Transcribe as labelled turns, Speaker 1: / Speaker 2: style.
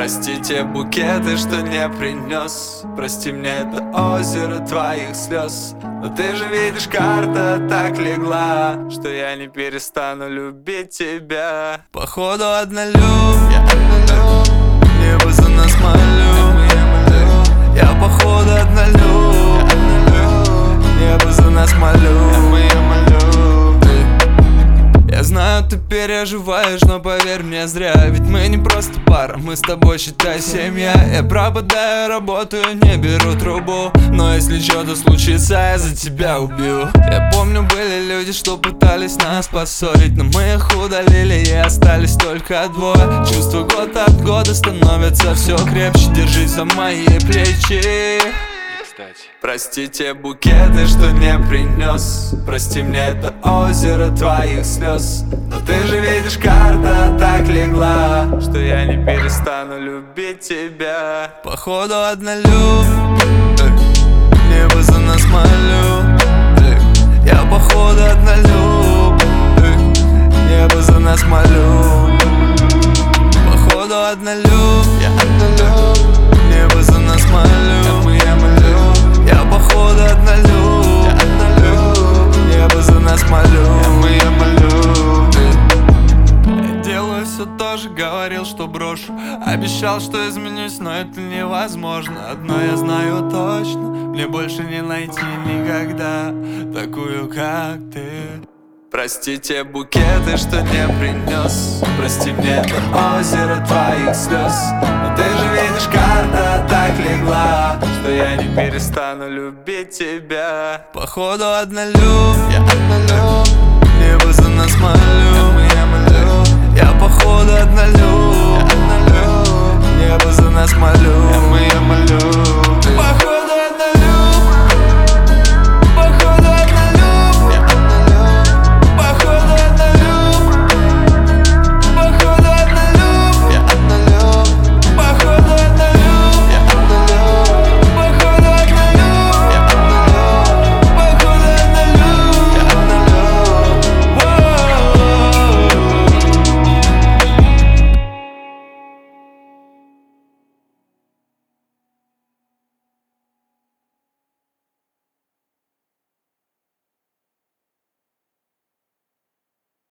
Speaker 1: Прости те букеты, что не принес. Прости мне это озеро твоих слез. Но ты же видишь, карта так легла, что я не перестану любить тебя. Походу однолюб, я однолюб. Небо за нас молю. Я походу однолюб. Небо за нас молю. Я знаю, ты переживаешь, но поверь мне зря. Ведь мы не просто пара, мы с тобой, считай, семья. Я пропадаю, работаю, не беру трубу, но если что-то случится, я за тебя убью. Я помню, были люди, что пытались нас поссорить, но мы их удалили, и остались только двое. Чувства год от года становятся все крепче. Держись за мои плечи. Прости те букеты, что не принес. Прости мне это озеро твоих слез. Но ты же видишь, карта так легла, что я не перестану любить тебя. Походу однолюб, небо за нас молю. Я походу однолюб, небо за нас молю. Походу однолюб, я однолюб. Небо за нас молю. Я походу однолюб, небо за нас молю. Я делаю все то же, говорил, что брошу. Обещал, что изменюсь, но это невозможно. Одно я знаю точно: мне больше не найти никогда такую, как ты. Прости те букеты, что не принес. Прости мне это озеро твоих слез. Но ты же видишь, карта так легла, что я не перестану любить тебя. Походу однолюб, я однолюб. Небо за нас молю. Я походу однолюб. Небо за нас молю.